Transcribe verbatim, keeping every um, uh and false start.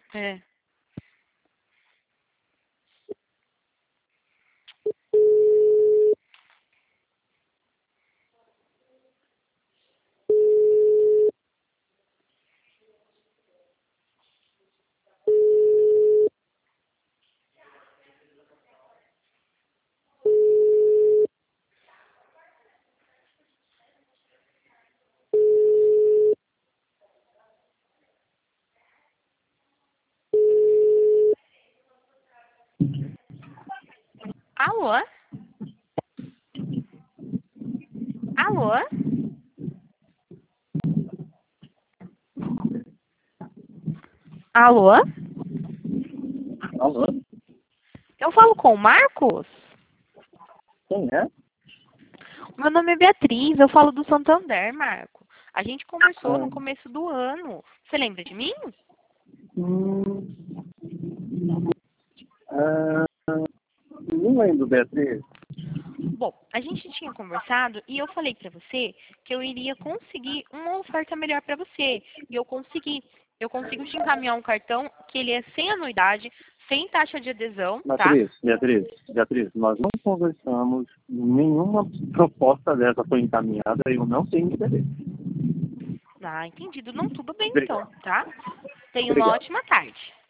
É. Alô? Alô? Alô? Alô? Eu falo com o Marcos? Quem é? Meu nome é Beatriz, eu falo do Santander, Marco. A gente conversou no Ah, começo do ano. Você lembra de mim? hum, ah, não lembro, Beatriz. Bom, a gente tinha conversado e eu falei pra você que eu iria conseguir uma oferta melhor pra você. E eu consegui. Eu consigo te encaminhar um cartão que ele é sem anuidade, sem taxa de adesão, tá? Beatriz, Beatriz, Beatriz, nós não conversamos, nenhuma proposta dessa foi encaminhada e eu não tenho interesse. Ah, entendido. Não, tudo bem então, Obrigado. tá? Tenha uma Obrigado. ótima tarde.